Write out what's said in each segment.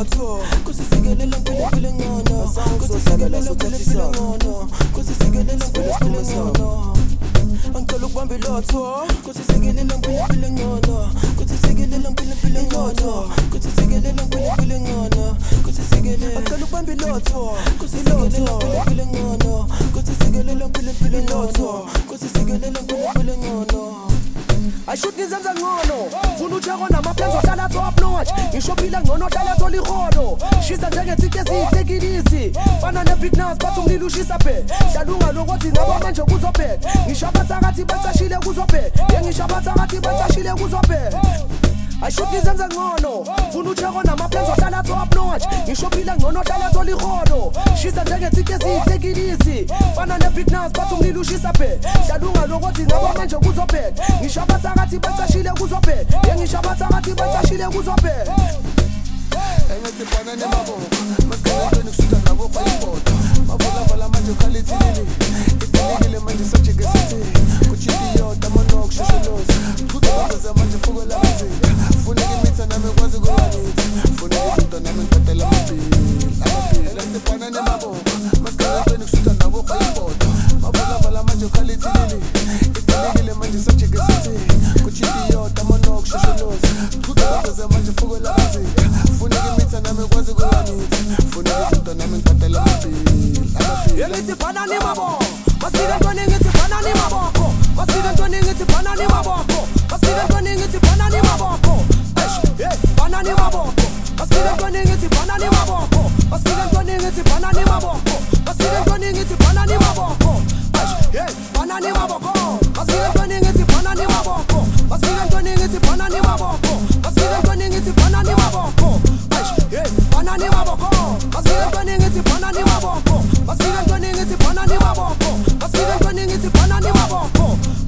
lotho kusisigelela mpile ngono kusisigelela mpile ngono kusisigelela mpile ngono angicela ukubamba ilotho kusisigelela mpile ngono kusisigelela mpile ngono kusisigelela mpile ngono kusisigelela angicela ukubamba ilotho kusisigelela mpile ngono kusisigelela mpile ngono kusisigelela mpile ngono ayishuthi ngizenza ngcono funa utsheko namaplenzo hlala top notch ngisho phila ngcono hlala thola ihodo shisa njengethike siyitekilisi fana nebig nas bathi umlilo ushisa phe hlalunga lokuthi ngaba manje kuzobheka ngisho abathakathi bacashile kuzobheka ngisho abathakathi bacashile kuzobheka ayishuthi ngizenza ngcono funa utsheko namaplenzo hlala top notch ngisho phila ngcono hlala thola ihodo shisa njengethike siyitekilisi fana nebig nas bathi umlilo ushisa phe hlalunga lokuthi ngaba manje kuzobheka ngisho abathakathi bacashile kuzobheka ngisho abathakathi bacashile kuzobheka engathi bana nemaboko masikhaletweni kusuka nabo kwayibodwa mavulavala manje ukhalithilili ifilikile manje sajike sithi kuchipiyota manok shosholoza kuzoza manje fuko labazinga funeka imitha nami kwazi kubanitha funeka izinto nami ngibhadela amabhili engathi bana nemaboko masikhaletweni kusuka nabo kwayibodwa mavulavala manje ukhalithilili ifilikile manje sajike sithi kuchipiyota manok shosholoza kuzoza manje fuko labazinga funeka imitha nami kwazi kubanitha funeka izinto nami ngibhadela amabhili ngithi bana nemaboko masike ntoni ngithi bana nemaboko masike ntoni ngithi bana nemaboko masike ntoni ngithi bana nemaboko bana nemaboko masike ntoni ngithi bana nemaboko masike ntoni ngithi bana nemaboko masike ntoni ngithi bana nemaboko bana nemaboko masike ntoni ngithi bana nemaboko masike ntoni ngithi bana nemaboko masike ntoni ngithi bana nemaboko bana nemaboko masike ntoni ngithi bana nemaboko masike ntoni ngithi bana nemaboko masike ntoni ngithi bana nemaboko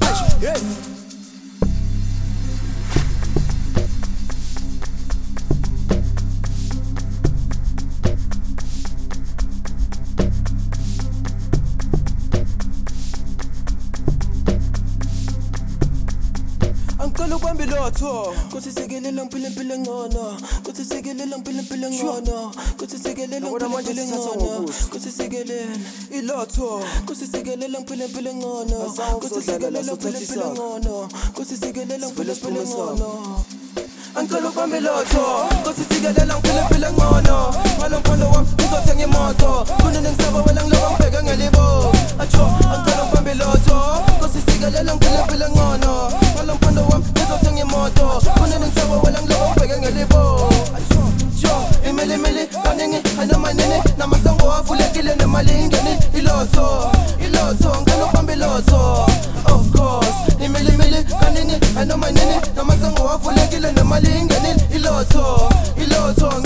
angicela ukubamba ilotho kusisigelela mpile ngono kusisigelela mpile ngono kusisigelela mpile ngono kusisigelela ilotho kusisigelela mpile ngono kusisigelela mpile ngono kusisigelela mpile ngono angicela ukubamba ilotho kusisigelela mpile ngono ngalompondo wami ngizothenga imoto kunini ngisaba wena ngiloko ngibheke ngelibo acho angicela ukubamba ilotho kusisigelela mpile ngono ngalompondo wami ngizothenga imoto kunini ngisaba wena ngiloko ngibheke ngelibo acho imili kaningi ayinamanini namasango avulekile nemali ingeni ilotho ngicela ukubamba ilotho of course imili kaningi ayinamanini namasango avulekile nemali ingeni ilotho